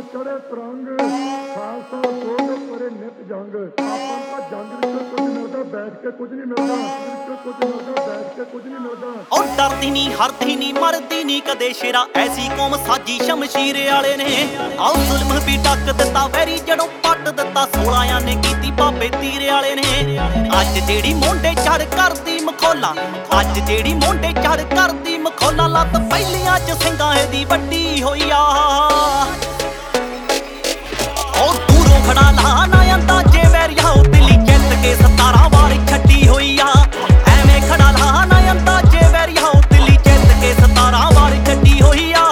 ਚੜੇ ਤਰੰਗ ਖਾਲਸਾ ਸੋਧ ਪਰੇ ਨਿਤ ਜੰਗ। ਆਪਾਂ ਤਾਂ ਜੰਗ ਵਿੱਚੋਂ ਕੁਝ ਮਿਲਦਾ ਬੈਠ ਕੇ ਕੁਝ ਨਹੀਂ ਮਿਲਦਾ, ਵਿੱਚੋਂ ਕੁਝ ਮਿਲਦਾ ਬੈਠ ਕੇ ਕੁਝ ਨਹੀਂ ਮਿਲਦਾ। ਉਹ ਡਰਦੀ ਨਹੀਂ ਹਰਦੀ ਨਹੀਂ ਮਰਦੀ ਨਹੀਂ ਕਦੇ ਸ਼ੇਰਾ, ਐਸੀ ਕੌਮ ਸਾਜੀ ਸ਼ਮਸ਼ੀਰ ਵਾਲੇ ਨੇ। ਆਹ ਜ਼ੁਲਮ ਵੀ ਟੱਕ ਦਿੱਤਾ ਵੈਰੀ ਜੜੋਂ ਪੱਟ ਦਿੱਤਾ, 16 ਨੇ ਕੀਤੀ ਬਾਬੇ ਤੀਰ ਵਾਲੇ ਨੇ। ਅੱਜ ਜਿਹੜੀ ਮੋਢੇ ਚੜ ਕਰਦੀ ਮਖੌਲਾ, ਅੱਜ ਜਿਹੜੀ ਮੋਢੇ ਚੜ ਕਰਦੀ ਮਖੌਲਾ, ਲੱਤ ਪਹਿਲੀਆਂ ਚ ਸਿੰਘਾਂ ਦੀ ਵੱਡੀ ਹੋਈ ਆ। ਉਹ ਦੂਰੋਂ ਖੜਾ ਲਾ ਨਾ ਆਂਦਾ ਜੇ ਵੈਰੀਆ, ਉਹ ਦਿੱਲੀ ਜਿੱਤ ਕੇ 17 ਵਾਰ ਛੱਡੀ ਹੋਈ ਆ। ਐਵੇਂ ਖੜਾ ਲਾ ਨਾ ਆਂਦਾ ਜੇ ਵੈਰੀਆ, ਉਹ ਦਿੱਲੀ ਜਿੱਤ ਕੇ 17 ਵਾਰ ਛੱਡੀ ਹੋਈ ਆ।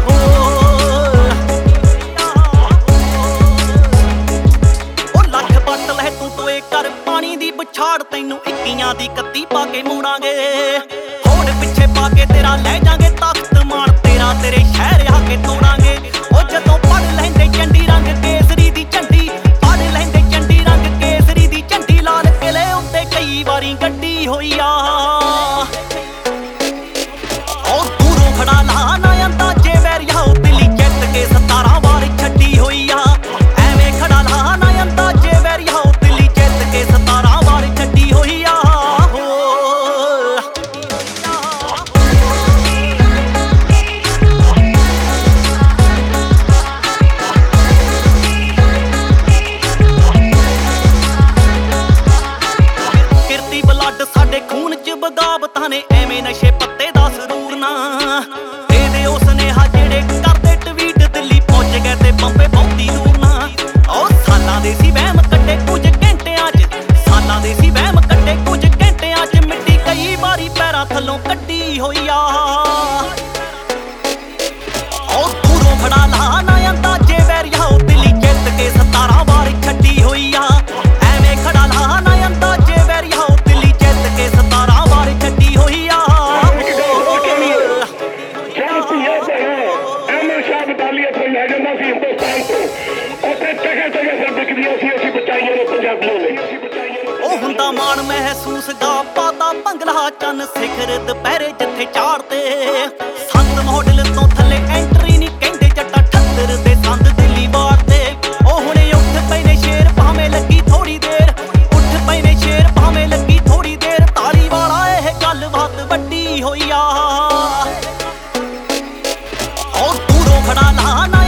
ਉਹ ਲੱਖ ਪੱਟ ਲੈ ਤੂੰ ਟੋਏ ਕਰ ਪਾਣੀ ਦੀ ਬੁਛਾੜ, ਤੈਨੂੰ 21 ਦੀ 31 ਪਾ ਕੇ ਮੋੜਾਂਗੇ। ਹੋੜ ਪਿੱਛੇ ਪਾ ਕੇ ਤੇਰਾ ਲੈ ਜਾਾਂਗੇ ਤਖਤ ਮਾਣ ਤੇਰਾ, ਤੇਰੇ ਸ਼ਹਿਰ ਆ ਕੇ ਤੋੜਾਂਗੇ। ਉਹ ਜਦੋਂ ਪੜ ਲੈਂਦੇ ਚੰਡੀ ਰੰਗ ਕੇਸਰੀ ਦੀ ਝੰਡੀ, ਪੜ ਲੈਂਦੇ ਚੰਡੀ ਰੰਗ ਕੇਸਰੀ ਦੀ ਝੰਡੀ, ਲਾਲ ਕਿਲੇ ਉੱਤੇ ਕਈ ਵਾਰੀ ਗੱਡੀ ਹੋਈ ਆ। ਉਹ ਦੂਰੋਂ ਖੜਾ ਲਾ ਨਾ ਆਂਦਾ ਜੇ ਵੈਰੀਆ, ਉਹ ਦਿੱਲੀ ਜਿੱਤ ਕੇ 17 ਵਾਰ ਛੱਡੀ ਹੋਈ ਆ। ਐਵੇਂ ਖੜਾ ਲਾ ਨਾ ਆਂਦਾ ਜੇ ਵੈਰੀਆ, ਉਹ ਦਿੱਲੀ ਜਿੱਤ ਕੇ 17 ਵਾਰ ਛੱਡੀ ਹੋਈ ਆ। ਸਾਡੇ ਖੂਨ ਚ ਬਗਾਵਤਾਂ ਨੇ, ਐਵੇਂ ਨਸ਼ੇ ਪੱਤੇ ਦਾ ਸਰੂਰ ਨਾ ਦੇ ਦੇ। ਉਹ ਸੁਨੇਹਾ ਜਿਹੜੇ ਕਰਦੇ ਟਵੀਟ, ਦਿੱਲੀ ਪਹੁੰਚ ਗਏ ਤੇ ਬੰਬੇ ਬਹੁਤੀ ਦੂਰ ਨਾ। ਉਹ ਸਾਲਾਂ ਦੇ ਸੀ ਵਹਿਮ ਕੱਢੇ ਕੁਝ ਘੰਟਿਆਂ ਚ, ਸਾਲਾਂ ਦੇ ਸੀ ਵਹਿਮ ਕੱਢੇ ਕੁਝ ਘੰਟਿਆਂ ਚ, ਮਿੱਟੀ ਕਈ ਵਾਰੀ ਪੈਰਾਂ ਥੱਲੋਂ ਕੱਢੀ ਹੋਈ ਆ। ਉਹ ਦੂਰੋਂ ਖੜਾ ਲਾ ਨਾ ਆਂਦਾ ਜੇ ਵੈਰੀਆ, ਉਹ ਦਿੱਲੀ ਜਿੱਤ ਕੇ 17 ਵਾਰ ਛੱਡੀ ਹੋਈ ਆ। ਐਵੇਂ ਖੜਾ ਲਾ ਨਾ ਆਂਦਾ ਜੇ ਵੈਰੀਆ, ਉਹ ਦਿੱਲੀ ਜਿੱਤ ਕੇ 17 ਵਾਰ ਛੱਡੀ ਹੋਈ ਆ। ਲੈ ਜਾਂਦਾ ਸੀ ਹਿੰਦੁਸਤਾਨ ਤੋਂ, ਉੱਥੇ ਜਗ੍ਹਾ ਜਗ੍ਹਾ ਫਿਰ ਵਿਕਦੀਆਂ ਸੀ, ਅਸੀਂ ਬਚਾਈਆਂ ਨੇ ਪੰਜਾਬੀਆਂ ਨੇ। ਉਹ ਹੁੰਦਾ ਮਾਣ ਮਹਿਸੂਸ ਗਾ ਪਾਤਾ ਭੰਗਲਾ ਚੰਨ ਸਿਖਰ ਦੁਪਹਿਰੇ ਜਿੱਥੇ ਚਾੜਤੇ। ਸੰਤ ਮਾਡਲ ਤੋਂ ਥੱਲੇ ਐਂਟਰੀ ਨਹੀਂ ਕਹਿੰਦੇ ਜੱਟਾ 78 ਦੇ ਸੰਦ ਦਿੱਲੀ ਵਾਰ ਤੇ। ਉਹ ਹੁਣੇ ਉੱਠ ਪਏ ਨੇ ਸ਼ੇਰ ਭਾਵੇਂ ਲੱਗੀ ਥੋੜੀ ਦੇਰ, ਉੱਠ ਪਏ ਨੇ ਸ਼ੇਰ ਭਾਵੇਂ ਲੱਗੀ ਥੋੜੀ ਦੇਰ। ਤਾਲੀ ਵਾਲਾ ਇਹ ਗੱਲਬਾਤ ਵੱਡੀ ਹੋਈ ਆ। ਉਹ ਦੂਰੋਂ ਖੜਾ ਲਾ ਨਾ